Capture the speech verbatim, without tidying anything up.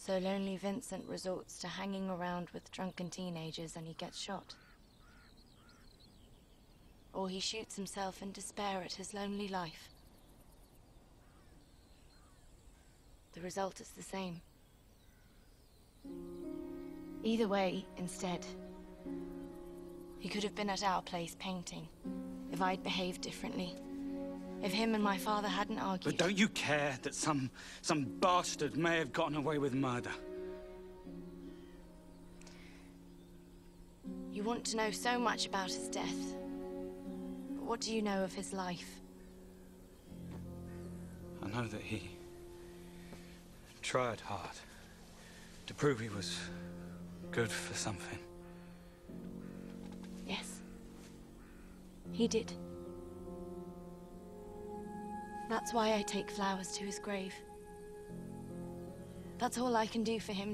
So Lonely Vincent resorts to hanging around with drunken teenagers and he gets shot. Or he shoots himself in despair at his lonely life. The result is the same. Either way, instead, he could have been at our place painting, if I'd behaved differently. If him and my father hadn't argued. But don't you care that some some bastard may have gotten away with murder? You want to know so much about his death. But what do you know of his life? I know that he tried hard to prove he was good for something. Yes. He did. That's why I take flowers to his grave. That's all I can do for him.